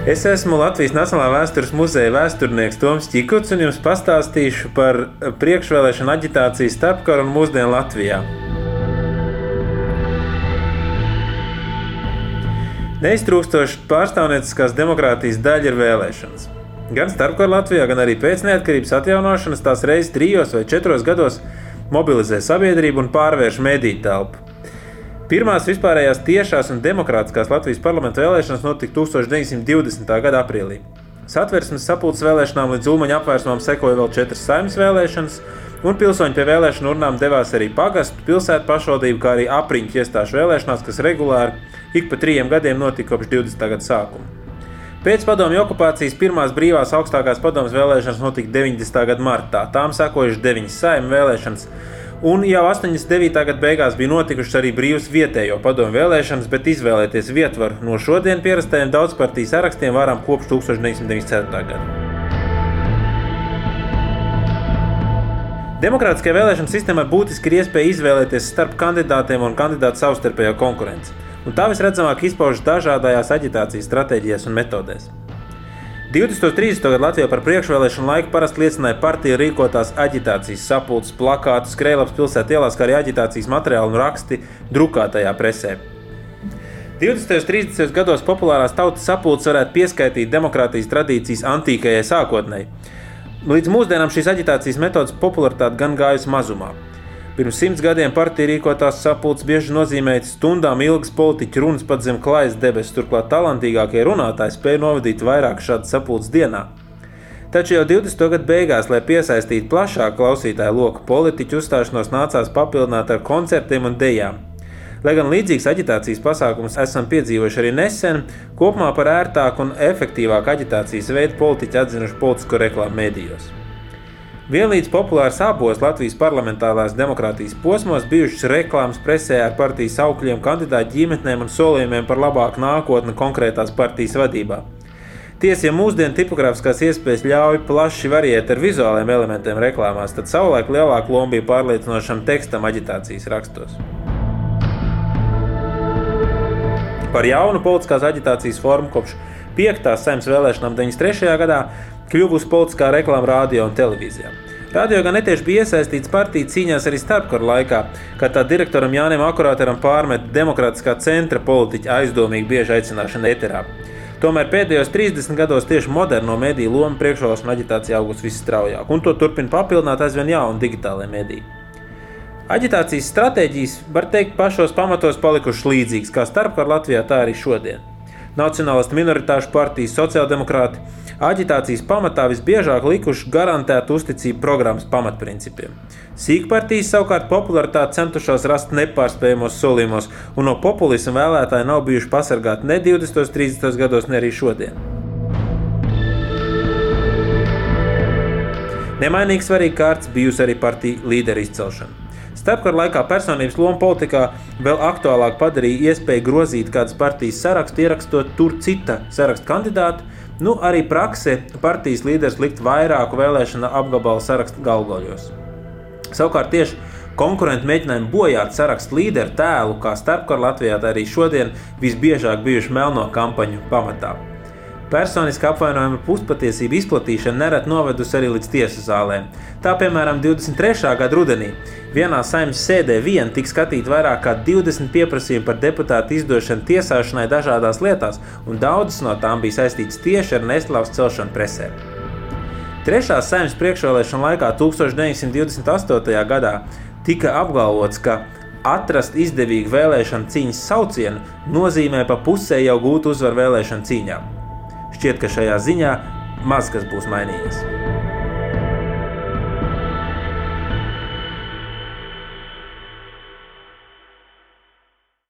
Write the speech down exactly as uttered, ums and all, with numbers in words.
Es esmu Latvijas Nacionālā vēstures muzeja vēsturnieks Toms Čikuts un jums pastāstīšu par priekšvēlēšanu aģitāciju starpkaru un mūsdienu Latvijā. Neiztrūkstoša pārstāvnieciskās demokrātijas daļa ir vēlēšanas. Gan starpkaru Latvijā, gan arī pēc neatkarības atjaunošanas tās reizes trijos vai četros gados mobilizē sabiedrību un pārvērš mediju telpu. Pirmās vispārējās tiešās un demokrātiskās Latvijas parlamenta vēlēšanas notika tūkstoš deviņsimt divdesmitā gada aprīlī. Satversmes sapulces vēlēšanām līdz Ulmaņa apvērsumam sekoja vēl četras saeimas vēlēšanas, un pilsoņi pie vēlēšanu urnām devās arī pagastu, pilsētu pašvaldību, kā arī apriņķu iestāžu vēlēšanās, kas regulāri ik pa trījiem gadiem notika kopš divdesmitā gada sākuma. Pēc padomju okupācijas pirmās brīvās augstākās padomes vēlēšanas notika deviņdesmitā gada martā, tām sekojuši deviņas saeimu vēlēšanas, un jau astoņdesmit devītā gada beigās bija notikušas arī brīvas vietējo padomju vēlēšanas, bet izvēlēties vietvaru no šodien pierastajiem daudzpartiju sarakstiem varam kopš tūkstoš deviņsimt deviņdesmit ceturtā gada. Demokrātiskajā vēlēšana sistēmā būtiski ir iespēja izvēlēties starp kandidātiem un kandidātu savstarpējo konkurenci, un tā visredzamāk izpaužas dažādajās aģitācijas stratēģijās un metodēs. divdesmit trīsdesmito gadu Latvijā par priekšvēlēšanu laiku parasti liecināja partiju rīkotās aģitācijas sapulces, plakātus, skrējlapas pilsētu ielās, kā arī aģitācijas materiāli un raksti drukātajā presē. divdesmitajos trīsdesmitajos gados populārās tautas sapulces varētu pieskaitīt demokrātijas tradīcijas antīkajai sākotnei. Līdz mūsdienām šīs aģitācijas metodas popularitāte gan gājusi mazumā. Pirms simts gadiem partija rīkotās sapulces bieži nozīmēja stundām ilgas politiķu runas pat zem klājas debesis, turklāt talantīgākie runātāji spēja novadīt vairāk šādas sapulces dienā. Taču jau divdesmito gadu beigās, lai piesaistītu plašāku klausītāju loku, politiķu uzstāšanos nācās papildināt ar koncertiem un dejām. Lai gan līdzīgs aģitācijas pasākums esam piedzīvojuši arī nesen, kopumā par ērtāku un efektīvāku aģitācijas veidu politiķi atzinuši politisko reklāmu mēdījos. Vienlīdz populārs abos Latvijas parlamentārās demokrātijas posmos bijušas reklāmas presē ar partijas aukļiem, kandidātu ģimetnēm un solījumiem par labāku nākotni konkrētās partijas vadībā. Tiesa, ja mūsdienu tipogrāfiskās iespējas ļauj plaši variēt ar vizuāliem elementiem reklāmās, tad savulaik lielāka loma bija pārliecinošam tekstam aģitācijas rakstos. Par jaunu politiskās aģitācijas formu kopš piektās saeimas vēlēšanām deviņdesmit trešajā gadā kļuvusi politiskā reklāma radio un televīzijā. Radio gan netieši bija iesaistīts partiju cīņās arī starpkaru laikā, kad tā direktoram Jānim Akurāteram pārmet demokrātiskā centra politiķa aizdomīgi bieži aicināšana eterā. Tomēr pēdējos trīsdesmit gados tieši moderno mediju loma priekšvēlēšanu aģitācijā augus visstraujāk, un to turpina papildināt aizvien jauni digitālie mediji. Aģitācijas stratēģijas, var teikt, pašos pamatos palikušas līdzīgas kā starpkaru Latvijā, tā arī šodien. Nacionālistu minoritāšu partijas, sociāldemokrāti aģitācijas pamatā visbiežāk likuši garantētu uzticību programmas pamatprincipiem. Sīkpartijas savukārt popularitāti centušās rast nepārspējamos solījumos, un no populisma vēlētāji nav bijuši pasargāti ne divdesmitajos trīsdesmitajos gados, ne arī šodien. Nemainīgi svarīgi kārts bijusi arī partiju līderu izcelšana. Starpkaru laikā personības loma politikā vēl aktuālāk padarīja iespēju grozīt kādas partijas sarakstu, ierakstot tur cita sarakstu kandidātu, nu arī praksē partijas līderis likt vairāku vēlēšana apgabalu sarakstu galvgaļos. Savukārt tieši konkurenti mēģinājumi bojāt sarakstu līderu tēlu, kā starpkaru Latvijā, tā arī šodien visbiežāk bijuši melno kampaņu pamatā. Personiska apvainojuma puspatiesība izplatīšana nereti novedusi arī līdz tiesas zālēm. Tā, piemēram, divdesmit trešā gada rudenī vienā saeimas sēdē vien tika skatīt vairāk kā divdesmit pieprasījumi par deputātu izdošanu tiesāšanai dažādās lietās, un daudzas no tām bija saistītas tieši ar neslavas celšanu presē. Trešās saeimas priekšvēlēšanu laikā tūkstoš deviņsimt divdesmit astotajā gadā tika apgalvots, ka atrast izdevīgu vēlēšanu cīņas saucienu nozīmē pa pusē jau gūt uzvaru vēlēšanu cīņā. Šķiet, ka šajā ziņā maz kas būs mainījies.